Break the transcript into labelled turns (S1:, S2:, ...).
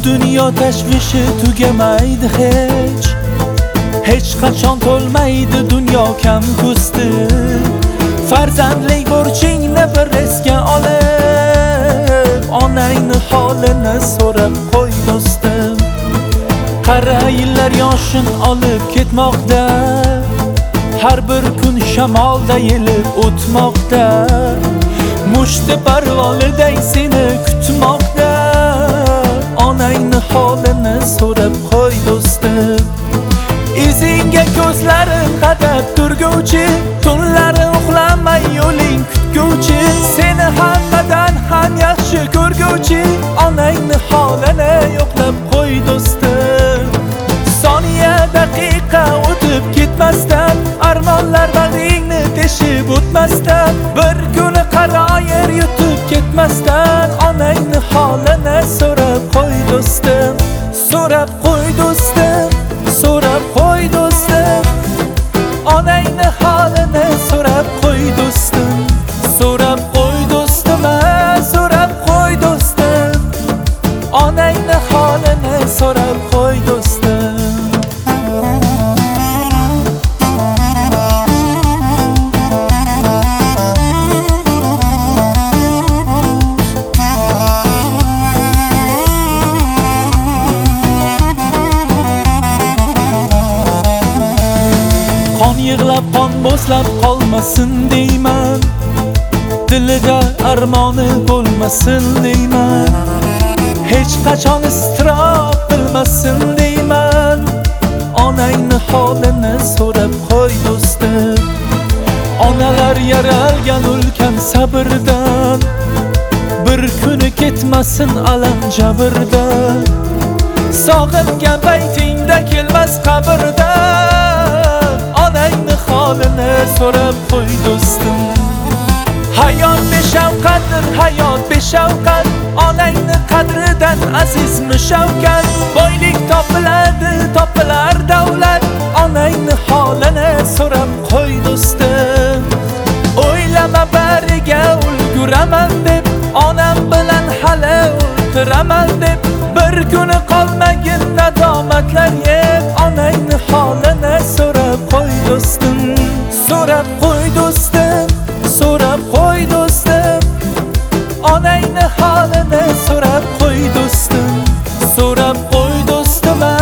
S1: dunyo tashvishi tugamaydi hech qachon to'lmaydi dunyo kam ko'sti. Farzandlik burchingni bir esga olib, onangni holini so'rab qo'y do'stim. Qara yillar yoshin olib ketmoqda, har bir kun shamolda yelib o'tmoqda. Mushti parvoliday seni kutmoqda, onangni holini so'rab qo'y do'stim. Izingga ko'zlari qadab turguvchi, tunlari uxlamay yo'ling kutguvchi, seni hammadan ham yaxshi ko'rguvchi, onangni holini yo'qlab qo'y do'stim. Soniya daqiqa o'tib ketmasdan, armonlar bag'ringni teshib o'tmasdan, bir kuni qaro yer yutib ketmasdan, onangni holini so'rab qo'y do'stim. So'rab qo'y do'stim, so'rab qo'y do'stim. Onangni holini so'rab qo'y do'stim. So'rab qo'y do'stim, so'rab qo'y do'stim. Onangni holini so'rab qo'y do'stim. Qon yig'lab qon bo'slab qolmasin deyman, dilida armoni bo'lmasin deyman, hech qachon iztirob bilmasin deyman. Onangni holini so'rab qo'y do'stim. Onalar yaralgan ulkan sabrdan, bir kuni ketmasin alam jabrdan. Sog'ingan paytingda kelmas qabrdan, onangni holini so'rab qo'y do'stim. Hayot beshafqatdir, hayot beshafqat, onangni qadridan azizmi shavkat. Boylik topiladi, topilar davlat, onangni holini so'rab qo'y do'stim. O'ylama bariga ulguraman deb, onam bilan hali o'tiraman deb, bir kuni qolmagin nadomatlar yeb, onangni holini so'rab qo'y do'stim. So'rab qo'y do'stim, so'rab qo'y do'stim. Onangni holini so'rab qo'y do'stim. So'rab qo'y do'stim.